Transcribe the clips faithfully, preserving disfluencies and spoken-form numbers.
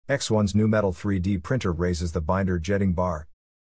X one's new metal three D printer raises the binder jetting bar.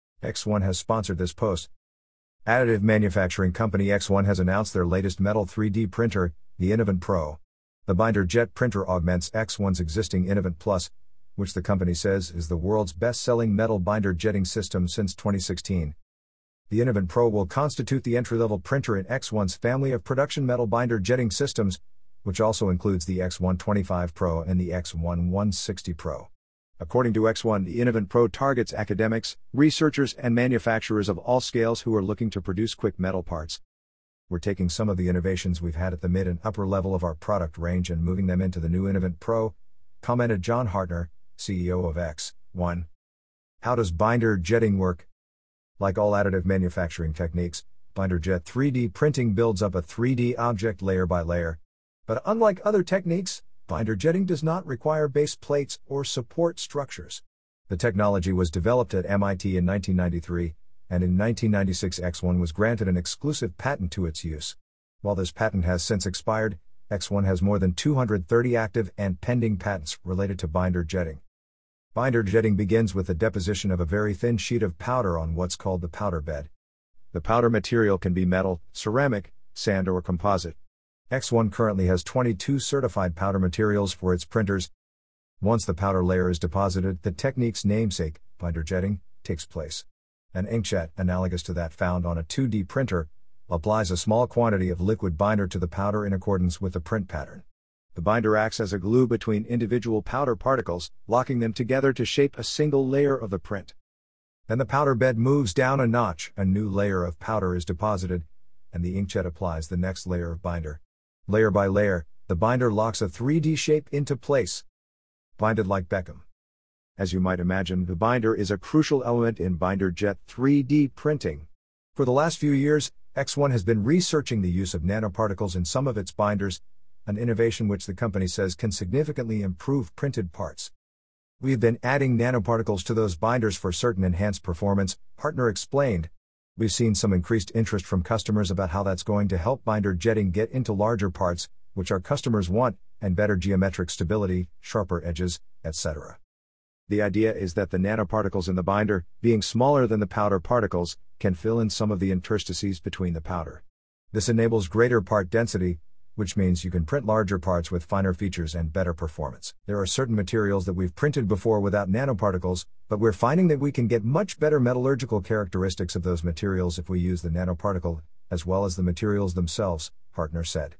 X one has sponsored this post. Additive manufacturing company X one has announced their latest metal three D printer, the Innovent Pro. The binder jet printer augments X one's existing Innovent Plus, which the company says is the world's best-selling metal binder jetting system since twenty sixteen. The Innovent Pro will constitute the entry-level printer in X one's family of production metal binder jetting systems, which also includes the X one twenty-five Pro and the X one one sixty Pro. According to X one, the Innovent Pro targets academics, researchers, and manufacturers of all scales who are looking to produce quick metal parts. We're taking some of the innovations we've had at the mid and upper level of our product range and moving them into the new Innovent Pro, commented John Hartner, C E O of X one. How does binder jetting work? Like all additive manufacturing techniques, binder jet three D printing builds up a three D object layer by layer. But unlike other techniques, binder jetting does not require base plates or support structures. The technology was developed at M I T in nineteen ninety-three, and in nineteen ninety-six X one was granted an exclusive patent to its use. While this patent has since expired, X one has more than two hundred thirty active and pending patents related to binder jetting. Binder jetting begins with the deposition of a very thin sheet of powder on what's called the powder bed. The powder material can be metal, ceramic, sand, or composite. X one currently has twenty-two certified powder materials for its printers. Once the powder layer is deposited, the technique's namesake, binder jetting, takes place. An inkjet, analogous to that found on a two D printer, applies a small quantity of liquid binder to the powder in accordance with the print pattern. The binder acts as a glue between individual powder particles, locking them together to shape a single layer of the print. Then the powder bed moves down a notch, a new layer of powder is deposited, and the inkjet applies the next layer of binder. Layer by layer, the binder locks a three D shape into place. Binded like Beckham. As you might imagine, the binder is a crucial element in binder jet three D printing. For the last few years, X one has been researching the use of nanoparticles in some of its binders, an innovation which the company says can significantly improve printed parts. We've been adding nanoparticles to those binders for certain enhanced performance, Hartner explained. We've seen some increased interest from customers about how that's going to help binder jetting get into larger parts, which our customers want, and better geometric stability, sharper edges, et cetera. The idea is that the nanoparticles in the binder, being smaller than the powder particles, can fill in some of the interstices between the powder. This enables greater part density, which means you can print larger parts with finer features and better performance. There are certain materials that we've printed before without nanoparticles, but we're finding that we can get much better metallurgical characteristics of those materials if we use the nanoparticle, as well as the materials themselves, Hartner said.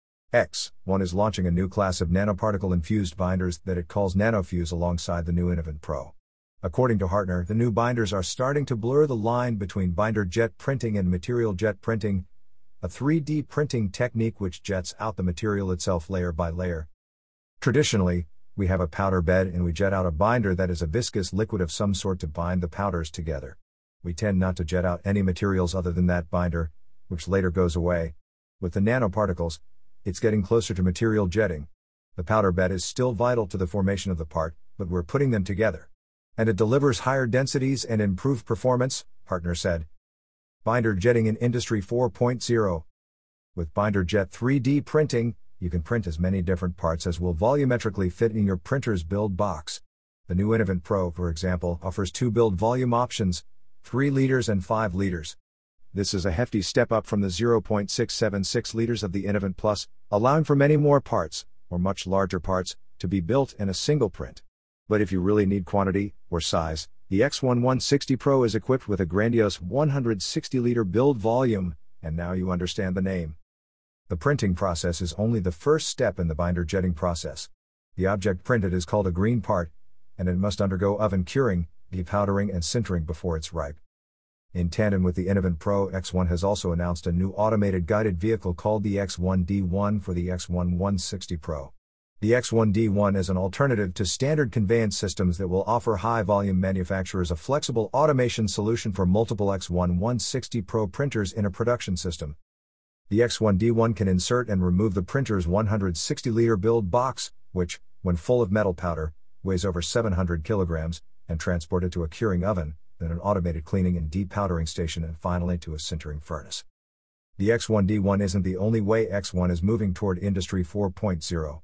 X one is launching a new class of nanoparticle-infused binders that it calls NanoFuse alongside the new Innovent Pro. According to Hartner, the new binders are starting to blur the line between binder jet printing and material jet printing, a three D printing technique which jets out the material itself layer by layer. Traditionally, we have a powder bed and we jet out a binder that is a viscous liquid of some sort to bind the powders together. We tend not to jet out any materials other than that binder, which later goes away. With the nanoparticles, it's getting closer to material jetting. The powder bed is still vital to the formation of the part, but we're putting them together. And it delivers higher densities and improved performance, Hartner said. Binder jetting in Industry four point oh. With binder jet three D printing, you can print as many different parts as will volumetrically fit in your printer's build box. The new Innovent Pro, for example, offers two build volume options, three liters and five liters. This is a hefty step up from the zero point six seven six liters of the Innovent Plus, allowing for many more parts, or much larger parts, to be built in a single print. But if you really need quantity, or size, the X one one sixty Pro is equipped with a grandiose one hundred sixty liter build volume, and now you understand the name. The printing process is only the first step in the binder jetting process. The object printed is called a green part, and it must undergo oven curing, depowdering and sintering before it's ripe. In tandem with the Innovent Pro, X one has also announced a new automated guided vehicle called the X one D one for the X one one sixty Pro. The X one D one is an alternative to standard conveyance systems that will offer high-volume manufacturers a flexible automation solution for multiple X one one sixty Pro printers in a production system. The X one D one can insert and remove the printer's one hundred sixty liter build box, which, when full of metal powder, weighs over seven hundred kilograms, and transport it to a curing oven, then an automated cleaning and depowdering station, and finally to a sintering furnace. The X one D one isn't the only way X one is moving toward Industry four point oh.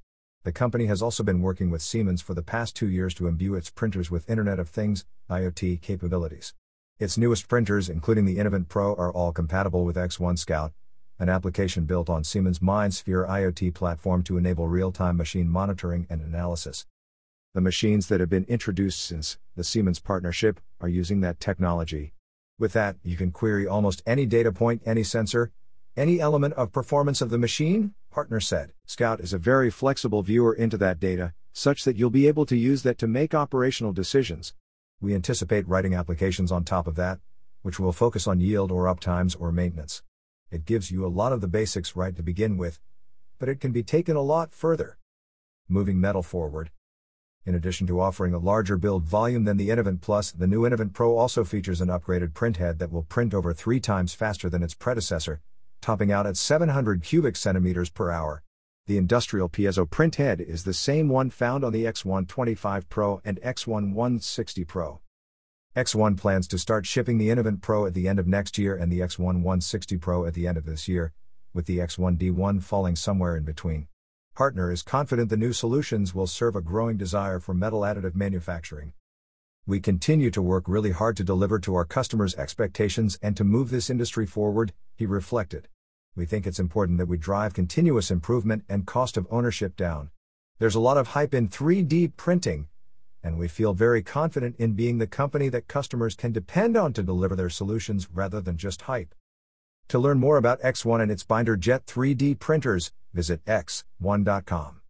The company has also been working with Siemens for the past two years to imbue its printers with Internet of Things, IoT capabilities. Its newest printers, including the Innovent Pro, are all compatible with X one Scout, an application built on Siemens' MindSphere IoT platform to enable real-time machine monitoring and analysis. The machines that have been introduced since the Siemens partnership are using that technology. With that, you can query almost any data point, any sensor, any element of performance of the machine, partner said. Scout is a very flexible viewer into that data, such that you'll be able to use that to make operational decisions. We anticipate writing applications on top of that, which will focus on yield or uptimes or maintenance. It gives you a lot of the basics right to begin with, but it can be taken a lot further. Moving metal forward. In addition to offering a larger build volume than the Innovent Plus, the new Innovent Pro also features an upgraded printhead that will print over three times faster than its predecessor, topping out at seven hundred cubic centimeters per hour. The industrial piezo printhead is the same one found on the X one twenty-five Pro and X one one sixty Pro. X one plans to start shipping the Innovent Pro at the end of next year and the X one one sixty Pro at the end of this year, with the X one D one falling somewhere in between. Partner is confident the new solutions will serve a growing desire for metal additive manufacturing. We continue to work really hard to deliver to our customers' expectations and to move this industry forward, he reflected. We think it's important that we drive continuous improvement and cost of ownership down. There's a lot of hype in three D printing, and we feel very confident in being the company that customers can depend on to deliver their solutions rather than just hype. To learn more about X one and its BinderJet three D printers, visit x one dot com.